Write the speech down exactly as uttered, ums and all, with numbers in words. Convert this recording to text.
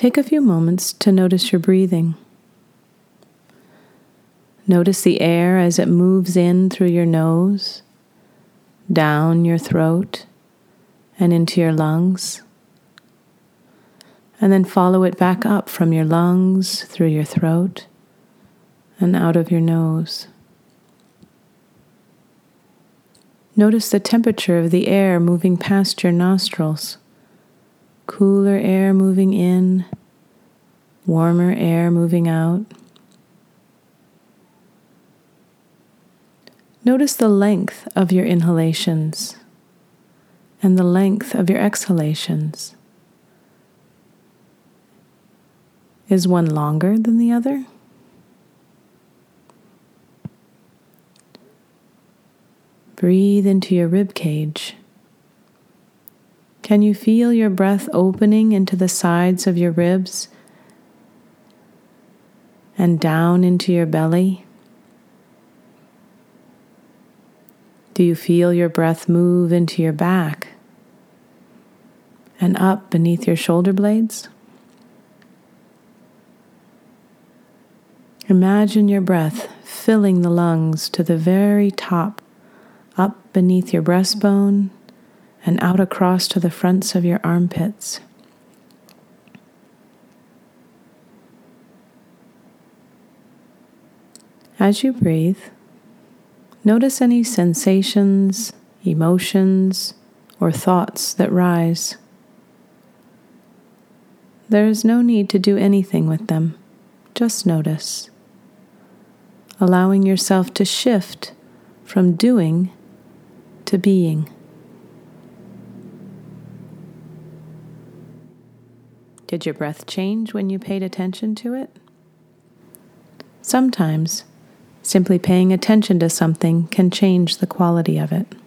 Take a few moments to notice your breathing. Notice the air as it moves in through your nose, down your throat, and into your lungs. And then follow it back up from your lungs, through your throat, and out of your nose. Notice the temperature of the air moving past your nostrils. Cooler air moving in, warmer air moving out. Notice the length of your inhalations and the length of your exhalations. Is one longer than the other? Breathe into your rib cage. Can you feel your breath opening into the sides of your ribs and down into your belly? Do you feel your breath move into your back and up beneath your shoulder blades? Imagine your breath filling the lungs to the very top, up beneath your breastbone and out across to the fronts of your armpits. As you breathe, notice any sensations, emotions, or thoughts that rise. There is no need to do anything with them. Just notice, allowing yourself to shift from doing to being. Did your breath change when you paid attention to it? Sometimes, simply paying attention to something can change the quality of it.